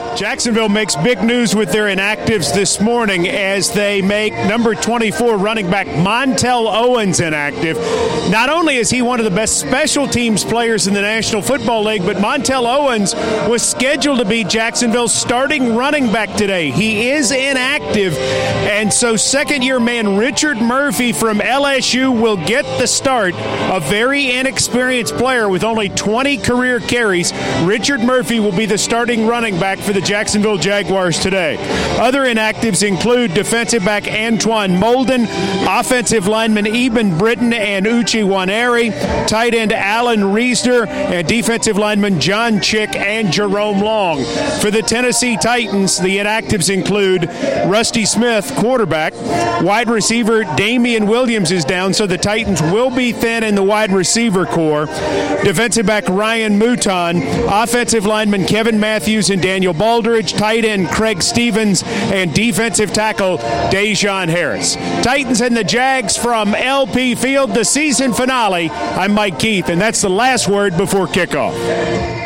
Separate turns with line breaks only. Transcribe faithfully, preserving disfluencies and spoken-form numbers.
Jacksonville makes big news with their inactives this morning as they make number twenty-four running back Montel Owens inactive. Not only is he one of the best special teams players in the National Football League, but Montel Owens was scheduled to be Jacksonville's starting running back today. He is inactive, and so second-year man Richard Murphy from L S U will get the start. A very inexperienced player with only twenty career carries. Richard Murphy will be the starting running back for the Jacksonville Jaguars today. Other inactives include defensive back Antoine Molden, offensive lineman Eben Britton and Uche Nwaneri, tight end Alan Reesner, and defensive lineman John Chick and Jerome Long. For the Tennessee Titans, the inactives include Rusty Smith, quarterback. Wide receiver Damian Williams is down, so the Titans will be thin in the wide receiver core. Defensive back Ryan Mouton, offensive lineman Kevin Matthews and Daniel Baldridge, tight end Craig Stevens, and defensive tackle Dejon Harris. Titans and the Jags from L P Field, the season finale. I'm Mike Keith, and that's the last word before kickoff.